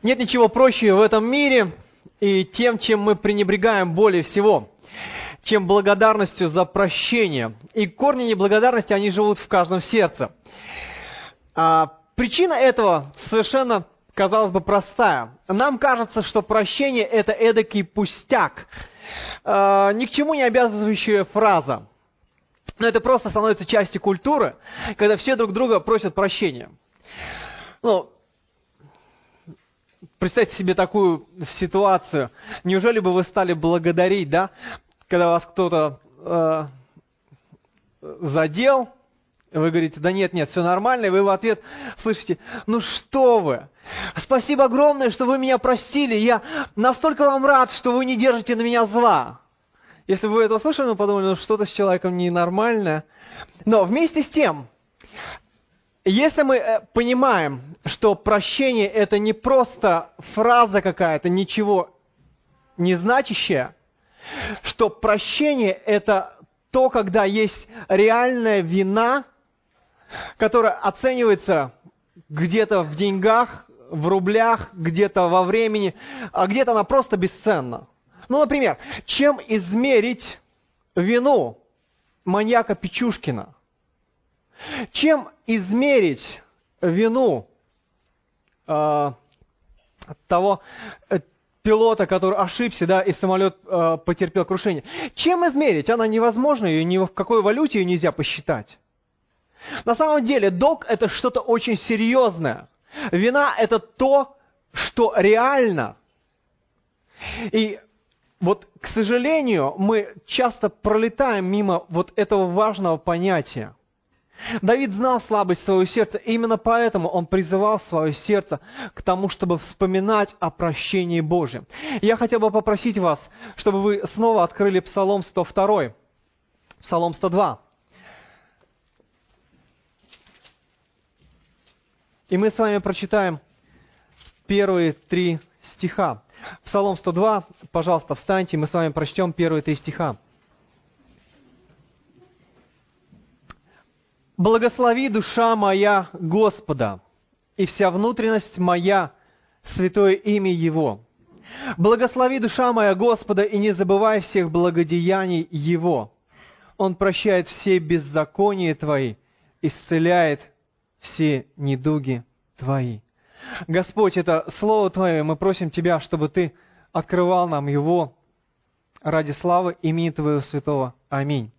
Нет ничего проще в этом мире и тем, чем мы пренебрегаем более всего, чем благодарностью за прощение. И корни неблагодарности, они живут в каждом сердце. Причина этого совершенно, казалось бы, простая. Нам кажется, что прощение – это эдакий пустяк, ни к чему не обязывающая фраза. Но это просто становится частью культуры, когда все друг друга просят прощения. Представьте себе такую ситуацию. Неужели бы вы стали благодарить, да, когда вас кто-то задел, вы говорите, да нет, все нормально, и вы в ответ слышите, ну что вы, спасибо огромное, что вы меня простили, я настолько вам рад, что вы не держите на меня зла. Если бы вы это услышали, вы подумали, ну что-то с человеком ненормальное. Но вместе с тем, если мы понимаем, что прощение это не просто фраза какая-то, ничего не значащая, что прощение это то, когда есть реальная вина, которая оценивается где-то в деньгах, в рублях, где-то во времени, а где-то она просто бесценна. Например, чем измерить вину маньяка Печушкина? Чем измерить вину того пилота, который ошибся, да, и самолет потерпел крушение? Чем измерить? Она невозможна, ее ни в какой валюте ее нельзя посчитать. На самом деле, долг – это что-то очень серьезное. Вина – это то, что реально. И вот, к сожалению, мы часто пролетаем мимо вот этого важного понятия. Давид знал слабость своего сердца, и именно поэтому он призывал свое сердце к тому, чтобы вспоминать о прощении Божьем. Я хотел бы попросить вас, чтобы вы снова открыли Псалом 102, Псалом 102. И мы с вами прочитаем первые 3 стиха. Псалом 102, пожалуйста, встаньте, мы с вами прочтем первые 3 стиха. «Благослови, душа моя, Господа, и вся внутренность моя, святое имя Его. Благослови, душа моя, Господа, и не забывай всех благодеяний Его. Он прощает все беззакония Твои, исцеляет все недуги Твои». Господь, это Слово Твое, мы просим Тебя, чтобы Ты открывал нам его ради славы имени Твоего святого. Аминь.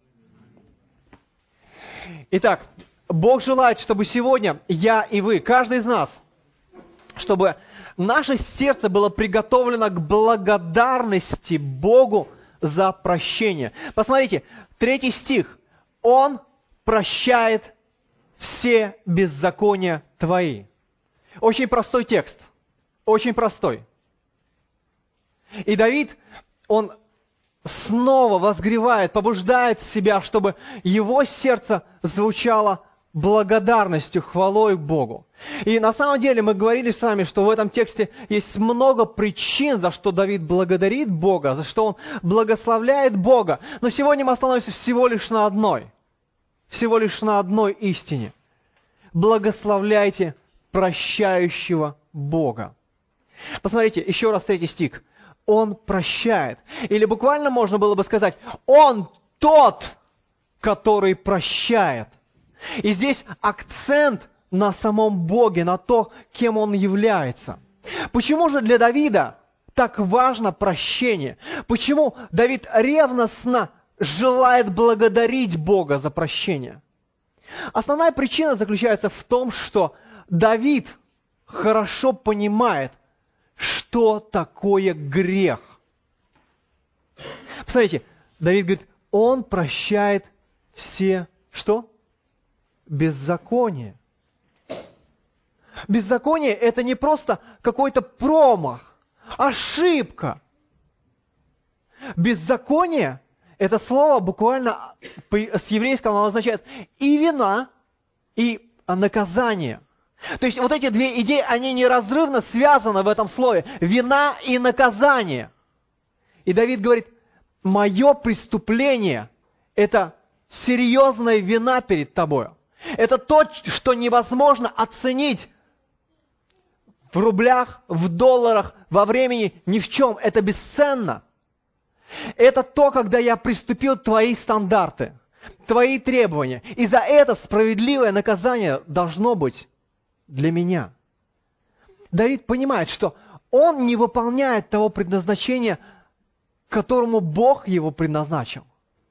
Итак, Бог желает, чтобы сегодня я и вы, каждый из нас, чтобы наше сердце было приготовлено к благодарности Богу за прощение. Посмотрите, 3 стих. Он прощает все беззакония твои. Очень простой текст. Очень простой. И Давид, он снова возгревает, побуждает себя, чтобы его сердце звучало благодарностью, хвалой Богу. И на самом деле мы говорили с вами, что в этом тексте есть много причин, за что Давид благодарит Бога, за что он благословляет Бога. Но сегодня мы остановимся всего лишь на одной истине. Благословляйте прощающего Бога. Посмотрите, еще раз 3 стих. Он прощает. Или буквально можно было бы сказать, Он тот, который прощает. И здесь акцент на самом Боге, на то, кем Он является. Почему же для Давида так важно прощение? Почему Давид ревностно желает благодарить Бога за прощение? Основная причина заключается в том, что Давид хорошо понимает, что такое грех. Посмотрите, Давид говорит, он прощает все, что? Беззаконие. Беззаконие – это не просто какой-то промах, ошибка. Беззаконие – это слово буквально с еврейского оно означает и вина, и наказание. То есть вот эти 2 идеи, они неразрывно связаны в этом слове. Вина и наказание. И Давид говорит, мое преступление – это серьезная вина перед тобой. Это то, что невозможно оценить в рублях, в долларах, во времени, ни в чем. Это бесценно. Это то, когда я приступил к твои стандарты, твои требования. И за это справедливое наказание должно быть для меня. Давид понимает, что он не выполняет того предназначения, к которому Бог его предназначил.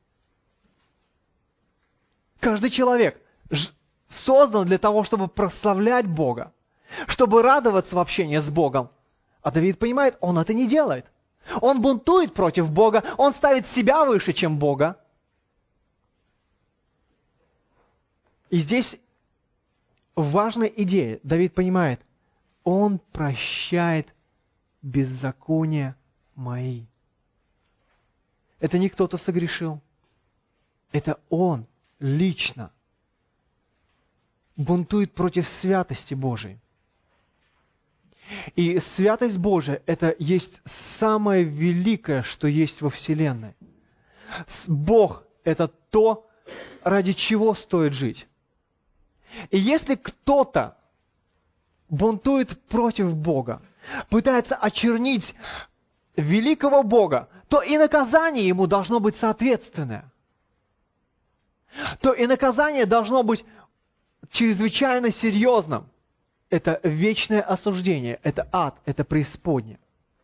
Каждый человек создан для того, чтобы прославлять Бога, чтобы радоваться в общении с Богом. А Давид понимает, он это не делает. Он бунтует против Бога, он ставит себя выше, чем Бога. И здесь важная идея. Давид понимает, он прощает беззакония мои. Это не кто-то согрешил. Это он лично бунтует против святости Божией. И святость Божия – это есть самое великое, что есть во Вселенной. Бог – это то, ради чего стоит жить. И если кто-то бунтует против Бога, пытается очернить великого Бога, то и наказание ему должно быть соответственное. То и наказание должно быть чрезвычайно серьезным. Это вечное осуждение, это ад, это преисподняя.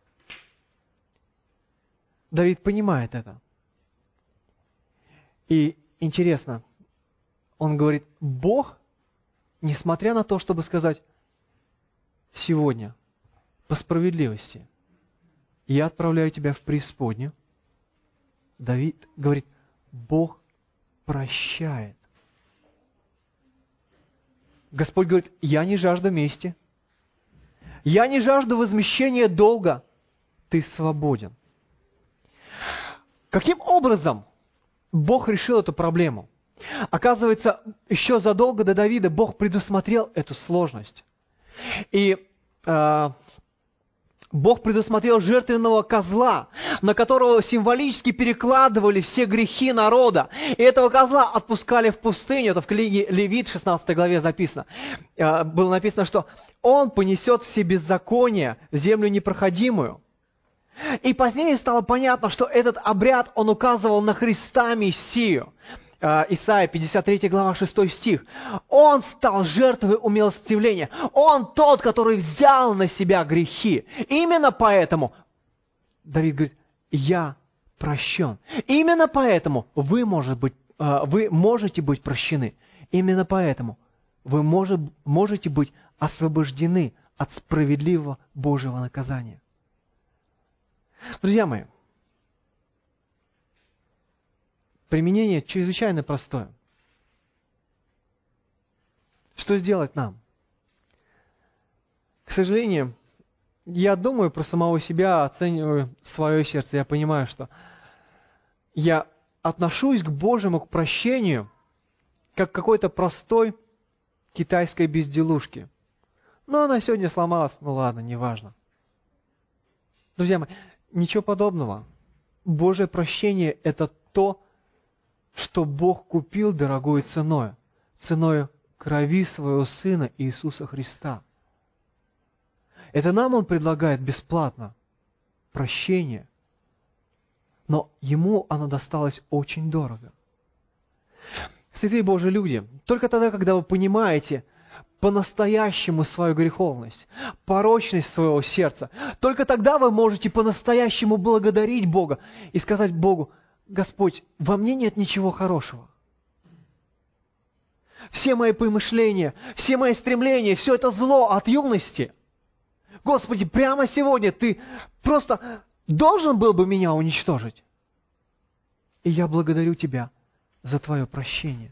Давид понимает это. И интересно, он говорит, Бог, несмотря на то, чтобы сказать, сегодня, по справедливости, я отправляю тебя в преисподнюю, Давид говорит, Бог прощает. Господь говорит, я не жажду мести, я не жажду возмещения долга, ты свободен. Каким образом Бог решил эту проблему? Оказывается, еще задолго до Давида Бог предусмотрел эту сложность. И Бог предусмотрел жертвенного козла, на которого символически перекладывали все грехи народа. И этого козла отпускали в пустыню. Это в книге Левит, 16 главе записано. Было написано, что он понесет все беззакония в землю непроходимую. И позднее стало понятно, что этот обряд, он указывал на Христа Мессию. Исайя, 53 глава, 6 стих. Он стал жертвой умилостивления. Он тот, который взял на себя грехи. Именно поэтому, Давид говорит, я прощен. Именно поэтому вы можете быть прощены. Именно поэтому вы можете быть освобождены от справедливого Божьего наказания. Друзья мои, применение чрезвычайно простое. Что сделать нам? К сожалению, я думаю про самого себя, оцениваю свое сердце. Я понимаю, что я отношусь к Божьему, к прощению, как к какой-то простой китайской безделушке. Но она сегодня сломалась, ну ладно, неважно. Друзья мои, ничего подобного. Божье прощение – это то, что Бог купил дорогой ценой, ценой крови своего Сына Иисуса Христа. Это нам Он предлагает бесплатно прощение, но Ему оно досталось очень дорого. Святые Божьи люди, только тогда, когда вы понимаете по-настоящему свою греховность, порочность своего сердца, только тогда вы можете по-настоящему благодарить Бога и сказать Богу, Господь, во мне нет ничего хорошего. Все мои помышления, все мои стремления, все это зло от юности. Господи, прямо сегодня Ты просто должен был бы меня уничтожить. И я благодарю Тебя за Твое прощение.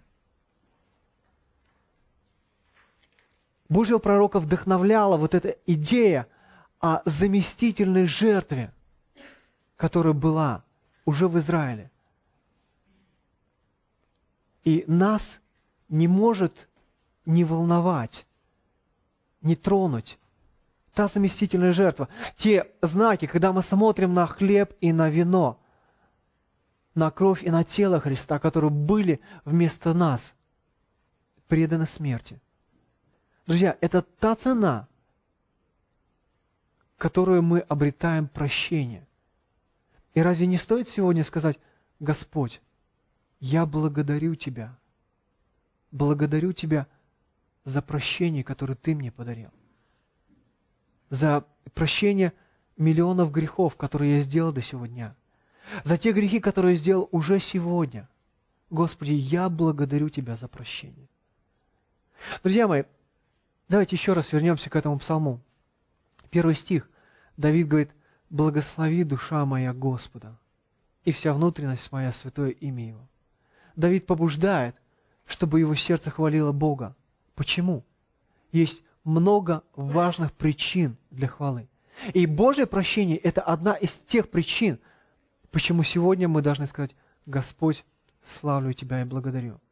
Божьего пророка вдохновляла вот эта идея о заместительной жертве, которая была уже в Израиле. И нас не может не волновать, не тронуть та заместительная жертва. Те знаки, когда мы смотрим на хлеб и на вино, на кровь и на тело Христа, которые были вместо нас преданы смерти. Друзья, это та цена, которую мы обретаем прощение. И разве не стоит сегодня сказать: Господь, я благодарю Тебя за прощение, которое Ты мне подарил, за прощение миллионов грехов, которые я сделал до сего дня, за те грехи, которые я сделал уже сегодня. Господи, я благодарю Тебя за прощение. Друзья мои, давайте еще раз вернемся к этому псалму. 1 стих. Давид говорит: «Благослови, душа моя, Господа, и вся внутренность моя святое имя Его». Давид побуждает, чтобы его сердце хвалило Бога. Почему? Есть много важных причин для хвалы. И Божье прощение – это одна из тех причин, почему сегодня мы должны сказать: Господь, славлю Тебя и благодарю.